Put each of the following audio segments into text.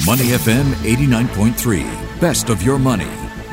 Money FM 89.3. Best of your money.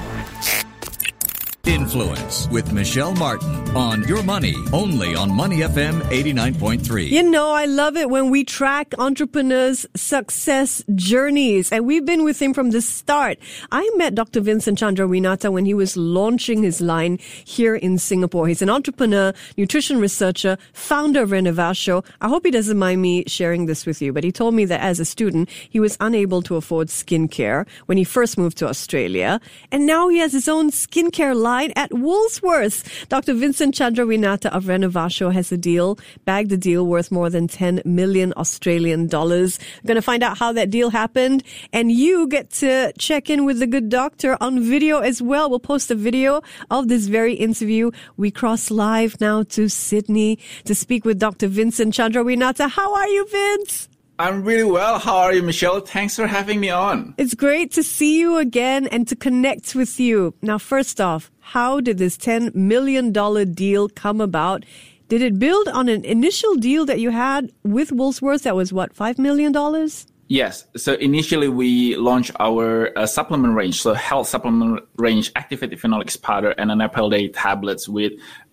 Influence with Michelle Martin on Your Money, only on Money FM 89.3. You know, I love it when we track entrepreneurs' success journeys, and we've been with him from the start. I met Dr. Vincent Chandra Winata when he was launching his line here in Singapore. He's an entrepreneur, nutrition researcher, founder of Renovasio. I hope he doesn't mind me sharing this with you, but he told me that as a student, he was unable to afford skincare when he first moved to Australia, and now he has his own skincare line at Woolworths. Dr. Vincent Chandra Winata of Renovasio has bagged a deal worth more than 10 million Australian dollars. We're going to find out how that deal happened, and you get to check in with the good doctor on video as well. We'll post a video of this very interview. We cross live now to Sydney to speak with Dr. Vincent Chandra Winata. How are you, Vince? I'm really well. How are you, Michelle? Thanks for having me on. It's great to see you again and to connect with you. Now, first off, how did this $10 million deal come about? Did it build on an initial deal that you had with Woolworths that was, $5 million? Yes. So initially we launched our supplement range, so health supplement range, activated phenolics powder and an apple day tablets with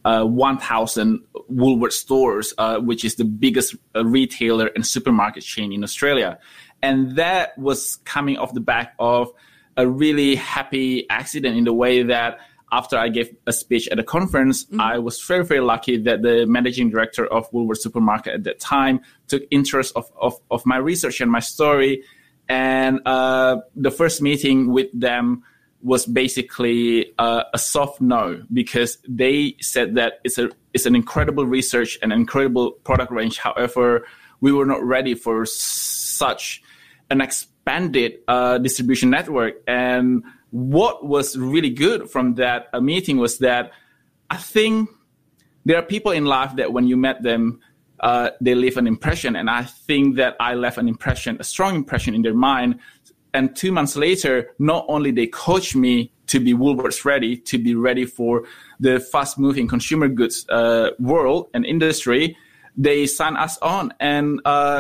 1,000 Woolworths stores, which is the biggest retailer and supermarket chain in Australia. And that was coming off the back of a really happy accident in the way that after I gave a speech at a conference, I was very, very lucky that the managing director of Woolworths Supermarket at that time took interest of my research and my story. And the first meeting with them was basically a soft no, because they said that it's an incredible research and incredible product range. However, we were not ready for such an expanded distribution network. And what was really good from that meeting was that I think there are people in life that when you met them, they leave an impression. And I think that I left an impression, a strong impression in their mind. And 2 months later, not only they coached me to be Woolworths ready, to be ready for the fast-moving consumer goods world and industry, they signed us on. And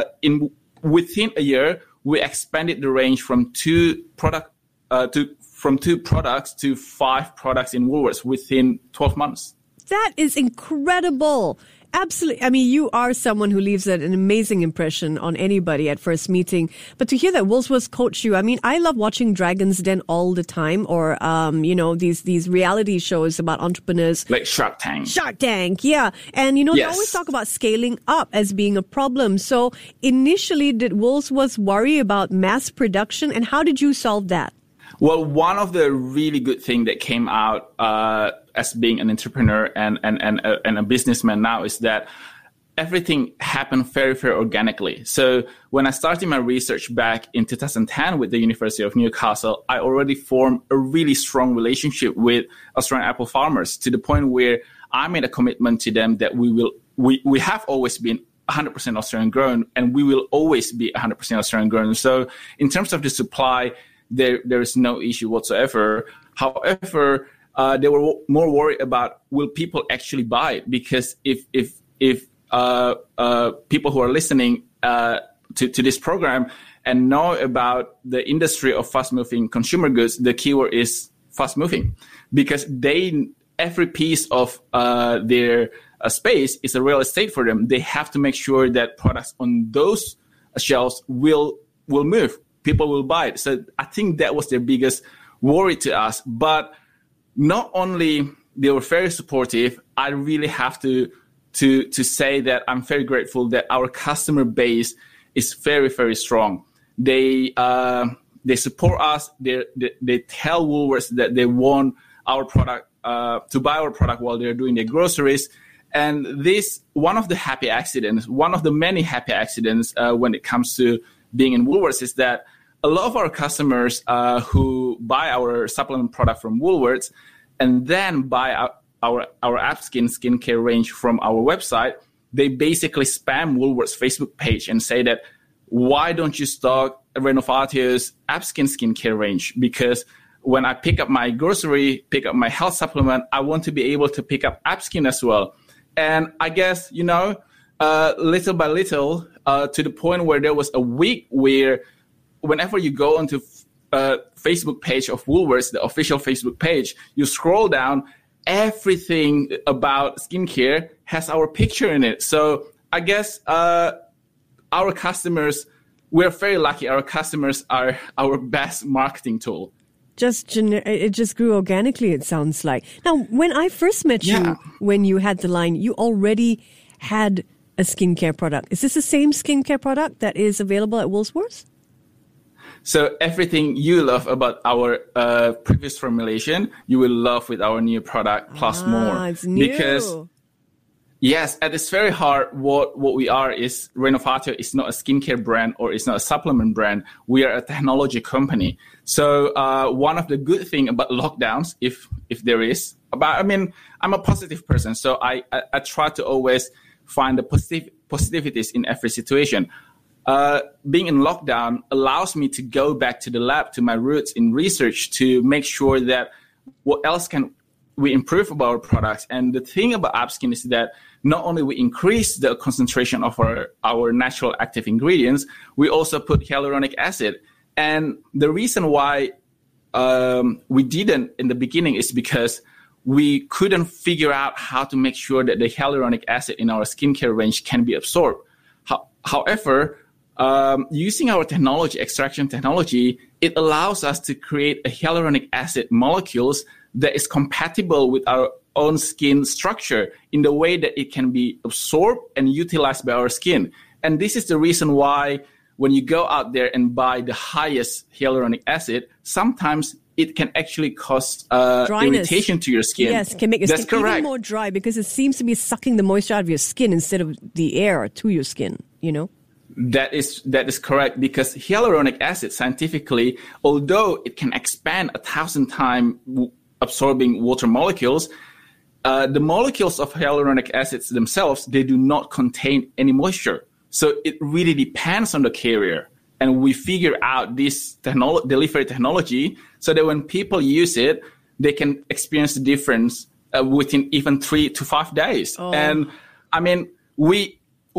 within a year, we expanded the range from two products to 5 products in Woolworths within 12 months. That is incredible. Absolutely. I mean, you are someone who leaves an amazing impression on anybody at first meeting. But to hear that Woolworths coached you, I mean, I love watching Dragon's Den all the time, or, these reality shows about entrepreneurs. Like Shark Tank. Shark Tank, yeah. And, Yes. They always talk about scaling up as being a problem. So initially, did Woolworths worry about mass production, and how did you solve that? Well, one of the really good things that came out as being an entrepreneur and a businessman now is that everything happened very, very organically. So when I started my research back in 2010 with the University of Newcastle, I already formed a really strong relationship with Australian apple farmers to the point where I made a commitment to them that we have always been 100% Australian grown, and we will always be 100% Australian grown. So in terms of the supply, there is no issue whatsoever. However, they were more worried about will people actually buy it? Because if people who are listening to this program and know about the industry of fast-moving consumer goods, the keyword is fast-moving, because every piece of their space is a real estate for them. They have to make sure that products on those shelves will move. People will buy it. So I think that was their biggest worry to us. But not only they were very supportive, I really have to say that I'm very grateful that our customer base is very, very strong. They support us. They tell Woolworths that they want our product to buy our product while they're doing their groceries. And this one of the many happy accidents when it comes to being in Woolworths is that a lot of our customers who buy our supplement product from Woolworths and then buy our AppSkin skincare range from our website, they basically spam Woolworths Facebook page and say that, why don't you stock Renovatio's AppSkin skincare range? Because when I pick up my grocery, pick up my health supplement, I want to be able to pick up AppSkin as well. And I guess, little by little, to the point where there was a week where whenever you go onto Facebook page of Woolworths, the official Facebook page, you scroll down, everything about skincare has our picture in it. So I guess our customers, we're very lucky. Our customers are our best marketing tool. It just grew organically, it sounds like. Now, when I first met you, when you had the line, you already had a skincare product. Is this the same skincare product that is available at Woolworths? So everything you love about our previous formulation, you will love with our new product plus more. It's new. Because yes, at its very heart, what we are is Renovatio is not a skincare brand or it's not a supplement brand. We are a technology company. So one of the good things about lockdowns, if there is, I'm a positive person, so I try to always find the positivities in every situation. Being in lockdown allows me to go back to the lab, to my roots in research, to make sure that what else can we improve about our products. And the thing about AppSkin is that not only we increase the concentration of our natural active ingredients, we also put hyaluronic acid. And the reason why we didn't in the beginning is because we couldn't figure out how to make sure that the hyaluronic acid in our skincare range can be absorbed. However, using our technology, extraction technology, it allows us to create a hyaluronic acid molecules that is compatible with our own skin structure in the way that it can be absorbed and utilized by our skin. And this is the reason why when you go out there and buy the highest hyaluronic acid, sometimes it can actually cause irritation to your skin. Yes, can make your skin even more dry because it seems to be sucking the moisture out of your skin instead of the air to your skin, you know? That is correct, because hyaluronic acid scientifically, although it can expand 1,000 times absorbing water molecules, the molecules of hyaluronic acids themselves, they do not contain any moisture. So it really depends on the carrier. And we figure out this delivery technology so that when people use it, they can experience the difference within even 3 to 5 days. Oh. And I mean, we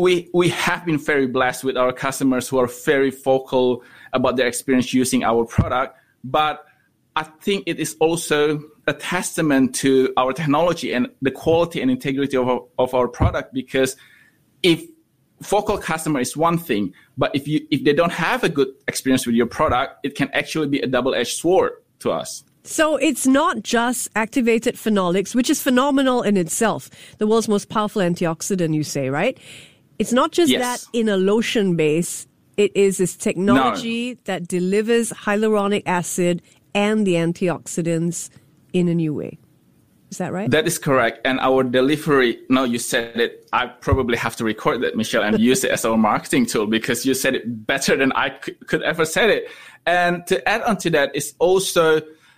have been very blessed with our customers who are very vocal about their experience using our product. But I think it is also a testament to our technology and the quality and integrity of our product, because if vocal customer is one thing, but if they don't have a good experience with your product, it can actually be a double-edged sword to us. So it's not just activated phenolics, which is phenomenal in itself, the world's most powerful antioxidant, you say, right? It's not just that in a lotion base. It is this technology that delivers hyaluronic acid and the antioxidants in a new way. Is that right? That is correct. And our delivery, no, you said it. I probably have to record that, Michelle, and use it as our marketing tool because you said it better than I could ever say it. And to add on to that is also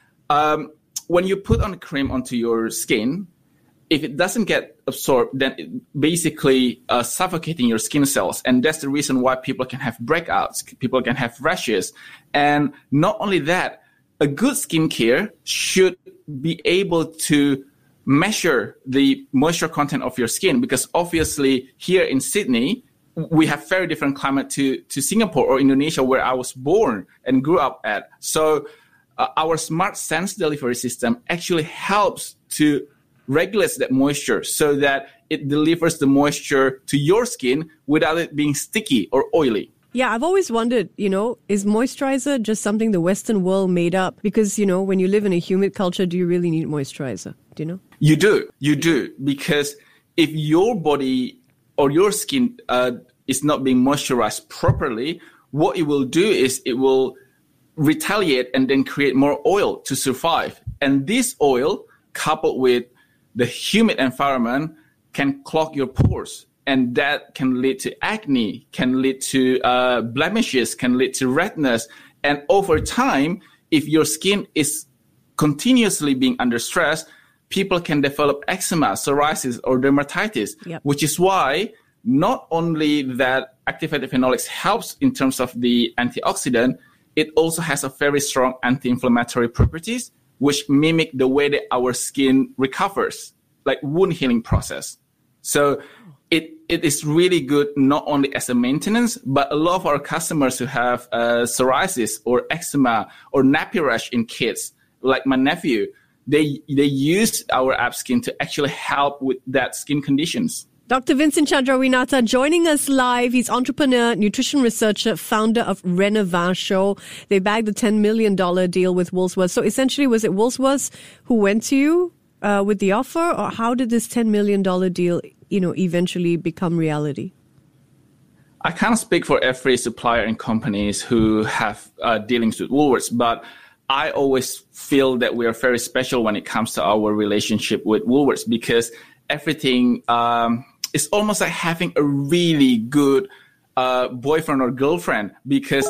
when you put on cream onto your skin, if it doesn't get absorbed, then it basically suffocating your skin cells. And that's the reason why people can have breakouts, people can have rashes. And not only that, a good skincare should be able to measure the moisture content of your skin, because obviously here in Sydney, we have very different climate to Singapore or Indonesia, where I was born and grew up at. So our Smart Sense delivery system actually helps to regulate that moisture so that it delivers the moisture to your skin without it being sticky or oily. Yeah, I've always wondered, is moisturizer just something the Western world made up? Because, when you live in a humid culture, do you really need moisturizer? Do you know? You do. Because if your body or your skin is not being moisturized properly, what it will do is it will retaliate and then create more oil to survive. And this oil, coupled with the humid environment, can clog your pores. And that can lead to acne, can lead to blemishes, can lead to redness. And over time, if your skin is continuously being under stress, people can develop eczema, psoriasis, or dermatitis, which is why not only that activated phenolics helps in terms of the antioxidant, it also has a very strong anti-inflammatory properties, which mimic the way that our skin recovers, like wound healing process. So it it is really good not only as a maintenance, but a lot of our customers who have psoriasis or eczema or nappy rash in kids, like my nephew, they use our App Skin to actually help with that skin conditions. Dr. Vincent Chandrawinata joining us live. He's entrepreneur, nutrition researcher, founder of Renovant Show. They bagged the $10 million deal with Woolworths. So essentially, was it Woolworths who went to you with the offer, or how did this $10 million deal, eventually become reality? I can't speak for every supplier and companies who have dealings with Woolworths, but I always feel that we are very special when it comes to our relationship with Woolworths, because everything is almost like having a really good boyfriend or girlfriend, because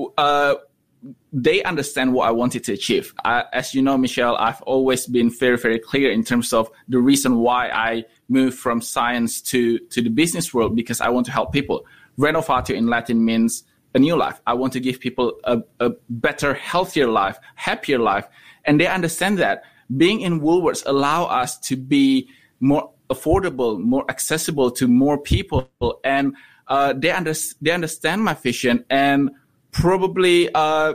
they understand what I wanted to achieve. As you know, Michelle, I've always been very, very clear in terms of the reason why I moved from science to the business world, because I want to help people. Renovatio in Latin means a new life. I want to give people a better, healthier life, happier life. And they understand that being in Woolworths allow us to be more affordable, more accessible to more people. And they understand my vision, and probably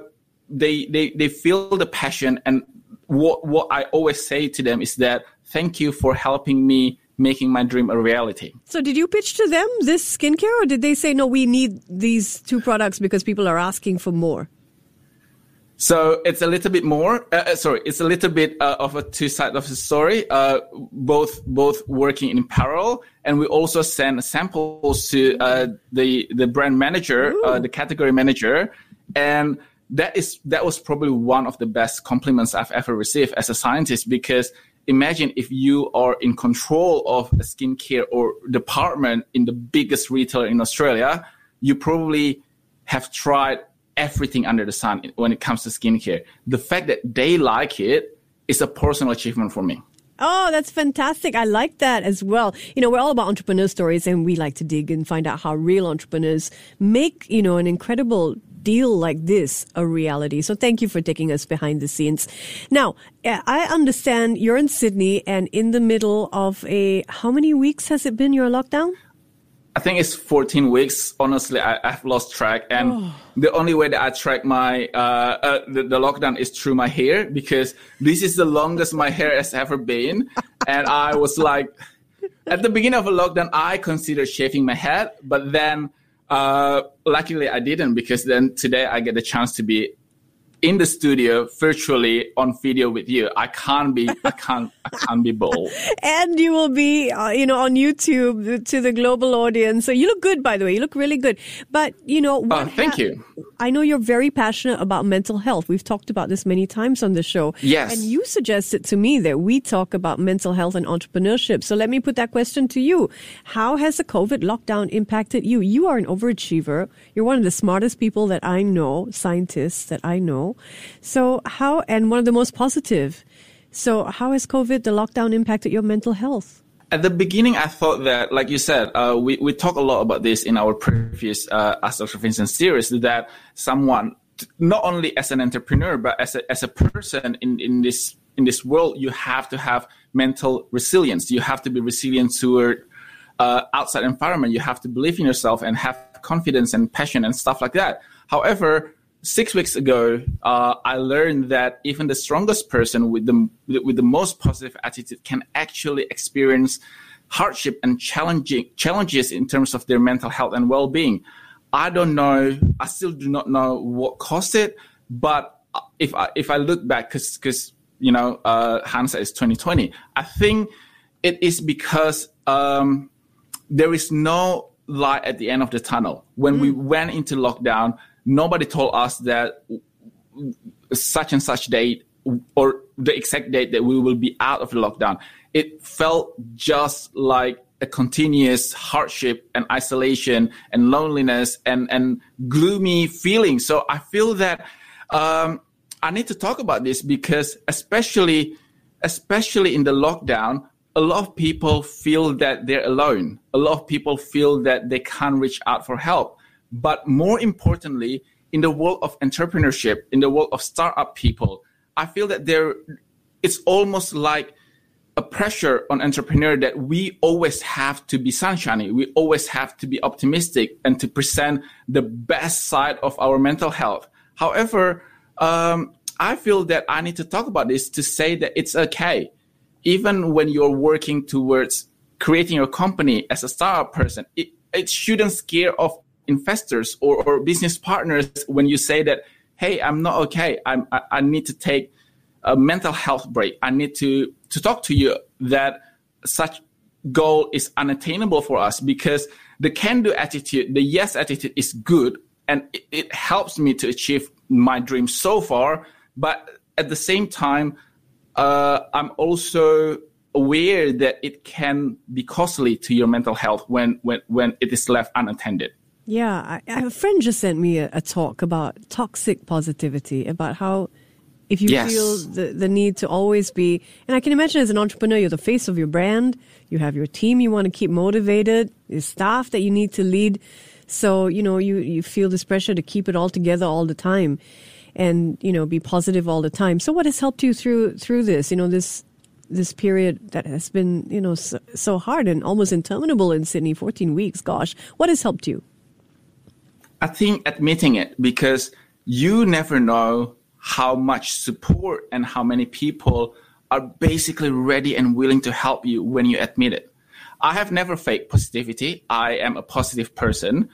they feel the passion. And what I always say to them is that thank you for helping me making my dream a reality. So did you pitch to them this skincare, or did they say, no, we need these two products because people are asking for more? So it's a little bit more, it's a little bit of a two sides of the story, both working in parallel. And we also send samples to the brand manager, the category manager. And that was probably one of the best compliments I've ever received as a scientist, because imagine if you are in control of a skincare or department in the biggest retailer in Australia, you probably have tried everything under the sun when it comes to skincare. The fact that they like it is a personal achievement for me. Oh, that's fantastic. I like that as well. We're all about entrepreneur stories, and we like to dig and find out how real entrepreneurs make, an incredible deal like this a reality. So thank you for taking us behind the scenes. Now, I understand you're in Sydney and in the middle of how many weeks has it been your lockdown? I think it's 14 weeks. Honestly, I've lost track. And the only way that I track my the lockdown is through my hair, because this is the longest my hair has ever been. And I was like, at the beginning of a lockdown, I considered shaving my head. But then luckily I didn't, because then today I get the chance to be in the studio virtually on video with you. I can't be bold. And you will be, on YouTube to the global audience. So you look good, by the way. You look really good. But, thank you. I know you're very passionate about mental health. We've talked about this many times on the show. Yes. And you suggested to me that we talk about mental health and entrepreneurship. So let me put that question to you. How has the COVID lockdown impacted you? You are an overachiever. You're one of the smartest people that I know, scientists that I know. So and one of the most positive. So how has COVID, the lockdown, impacted your mental health? At the beginning, I thought that, like you said, we talk a lot about this in our previous Ask Dr. Vincent series, that someone, not only as an entrepreneur, but as a person in this world, you have to have mental resilience. You have to be resilient toward outside environment. You have to believe in yourself and have confidence and passion and stuff like that. However, 6 weeks ago, I learned that even the strongest person with the most positive attitude can actually experience hardship and challenges in terms of their mental health and well-being. I don't know. I still do not know what caused it. But if I look back, because hindsight is 2020, I think it is because there is no light at the end of the tunnel. When we went into lockdown, nobody told us that such and such date or the exact date that we will be out of the lockdown. It felt just like a continuous hardship and isolation and loneliness and gloomy feeling. So I feel that I need to talk about this, because especially in the lockdown, a lot of people feel that they're alone. A lot of people feel that they can't reach out for help. But more importantly, in the world of entrepreneurship, in the world of startup people, I feel that it's almost like a pressure on entrepreneur that we always have to be sunshiny. We always have to be optimistic and to present the best side of our mental health. However, I feel that I need to talk about this to say that it's okay. Even when you're working towards creating your company as a startup person, it shouldn't scare off investors or business partners when you say that, hey, I'm not okay. I need to take a mental health break. I need to talk to you that such goal is unattainable for us, because the can-do attitude, the yes attitude is good, and it helps me to achieve my dream so far. But at the same time, I'm also aware that it can be costly to your mental health when it is left unattended. Yeah, a friend just sent me a talk about toxic positivity, about how if you feel the need to always be, and I can imagine as an entrepreneur, you're the face of your brand, you have your team you want to keep motivated, your staff that you need to lead. So, you feel this pressure to keep it all together all the time and, be positive all the time. So what has helped you through this, this period that has been, so hard and almost interminable in Sydney, 14 weeks, gosh, what has helped you? I think admitting it, because you never know how much support and how many people are basically ready and willing to help you when you admit it. I have never faked positivity. I am a positive person,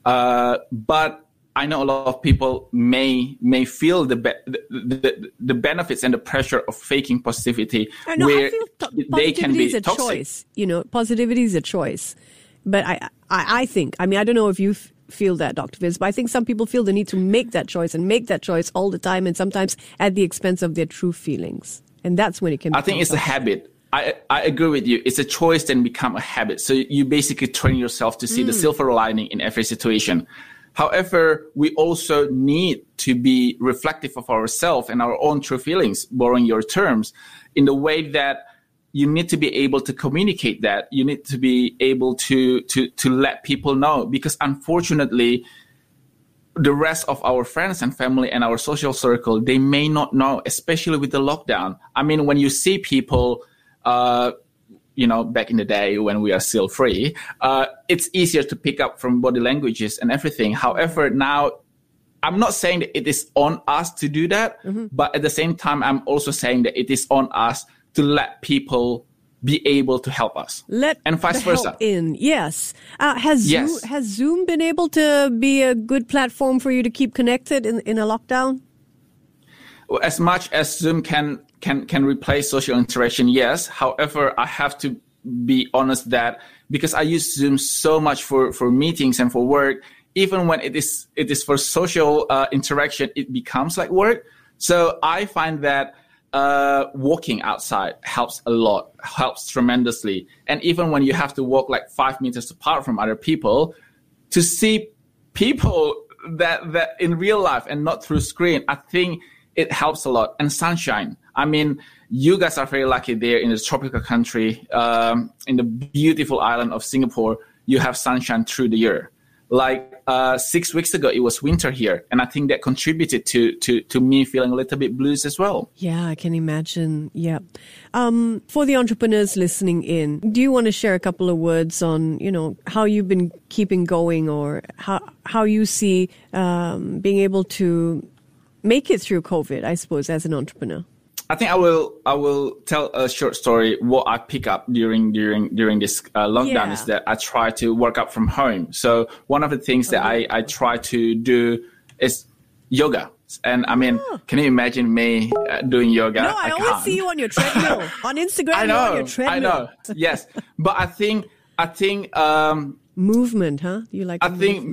but I know a lot of people may feel the benefits and the pressure of faking positivity, where they can be toxic. Choice. Positivity is a choice. But I think, I don't know if you feel that, Dr. Vince, but I think some people feel the need to make that choice all the time, and sometimes at the expense of their true feelings. And that's when it can be. I think it's a habit. I agree with you. It's a choice then become a habit. So you basically train yourself to see the silver lining in every situation. However, we also need to be reflective of ourselves and our own true feelings, borrowing your terms, in the way that you need to be able to communicate that. You need to be able to let people know, because unfortunately, the rest of our friends and family and our social circle, they may not know, especially with the lockdown. When you see people, back in the day when we are still free, it's easier to pick up from body languages and everything. However, now, I'm not saying that it is on us to do that, but at the same time, I'm also saying that it is on us to let people be able to help us, and vice versa. Help in, yes. Has Zoom been able to be a good platform for you to keep connected in a lockdown? Well, as much as Zoom can replace social interaction, yes. However, I have to be honest that because I use Zoom so much for meetings and for work, even when it is for social interaction, it becomes like work. So I find that walking outside helps a lot, helps tremendously. And even when you have to walk like 5 meters apart from other people, to see people that in real life and not through screen, I think it helps a lot. And sunshine. You guys are very lucky there in the tropical country, in the beautiful island of Singapore. You have sunshine through the year. Like 6 weeks ago, it was winter here. And I think that contributed to me feeling a little bit blues as well. Yeah, I can imagine. Yeah. For the entrepreneurs listening in, do you want to share a couple of words on, how you've been keeping going, or how you see being able to make it through COVID, I suppose, as an entrepreneur? I think I will tell a short story. What I pick up during this lockdown is that I try to work out from home. So one of the things that I try to do is yoga. And can you imagine me doing yoga? No, I always see you on your treadmill on Instagram. I know, you're on your treadmill. I know. Yes, but I think movement, huh? You like?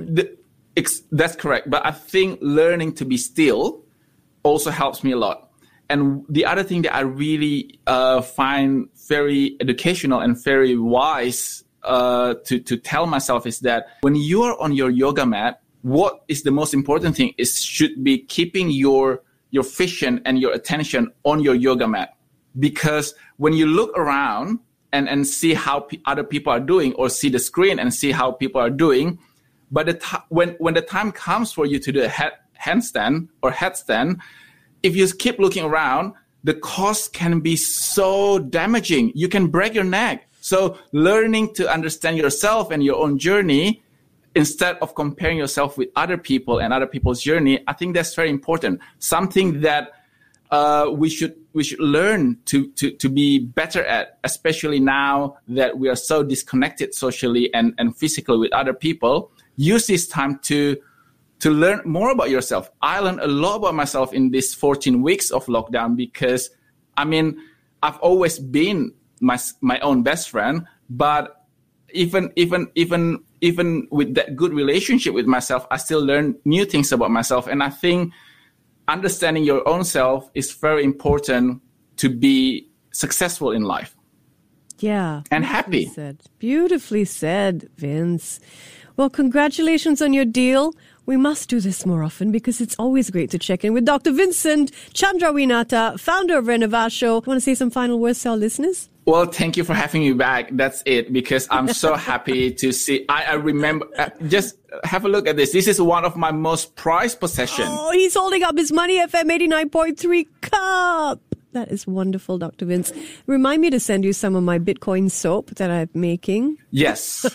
That's correct. But I think learning to be still also helps me a lot. And the other thing that I really find very educational and very wise to tell myself is that when you are on your yoga mat, what is the most important thing should be keeping your vision and your attention on your yoga mat. Because when you look around and see how other people are doing, or see the screen and see how people are doing, but when the time comes for you to do a handstand or headstand, if you keep looking around, the cost can be so damaging. You can break your neck. So learning to understand yourself and your own journey instead of comparing yourself with other people and other people's journey, I think that's very important. Something that we should learn to be better at, especially now that we are so disconnected socially and physically with other people. Use this time to learn more about yourself. I learned a lot about myself in these 14 weeks of lockdown because, I mean, I've always been my own best friend, but even with that good relationship with myself, I still learn new things about myself. And I think understanding your own self is very important to be successful in life. Yeah. And happy. Beautifully said, Vince. Well, congratulations on your deal. We must do this more often because it's always great to check in with Dr. Vincent Chandrawinata, founder of Renovation. Want to say some final words to our listeners? Well, thank you for having me back. That's it, because I'm so happy to see. I remember, just have a look at this. This is one of my most prized possessions. Oh, he's holding up his Money FM 89.3 cup. That is wonderful, Dr. Vince. Remind me to send you some of my Bitcoin soap that I'm making. Yes.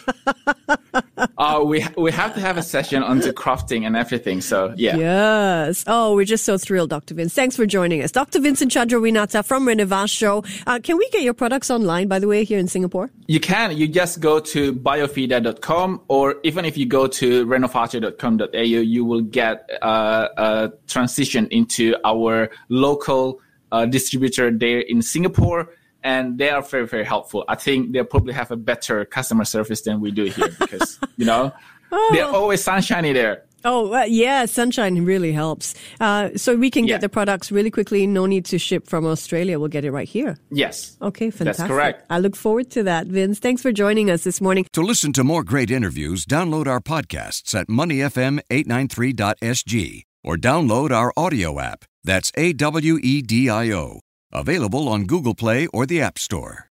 We have to have a session on the crafting and everything. So, yeah. Yes. Oh, we're just so thrilled, Dr. Vince. Thanks for joining us. Dr. Vincent Chandrawinata from Renovation. Can we get your products online, by the way, here in Singapore? You can. You just go to biofida.com, or even if you go to renovacio.com.au, you will get a transition into our local distributor there in Singapore, and they are very, very helpful. I think they probably have a better customer service than we do here because, they're always sunshiny there. Oh, yeah, sunshine really helps. So we can get the products really quickly. No need to ship from Australia. We'll get it right here. Yes. Okay, fantastic. That's correct. I look forward to that, Vince. Thanks for joining us this morning. To listen to more great interviews, download our podcasts at moneyfm893.sg or download our audio app. That's AWEDIO. Available on Google Play or the App Store.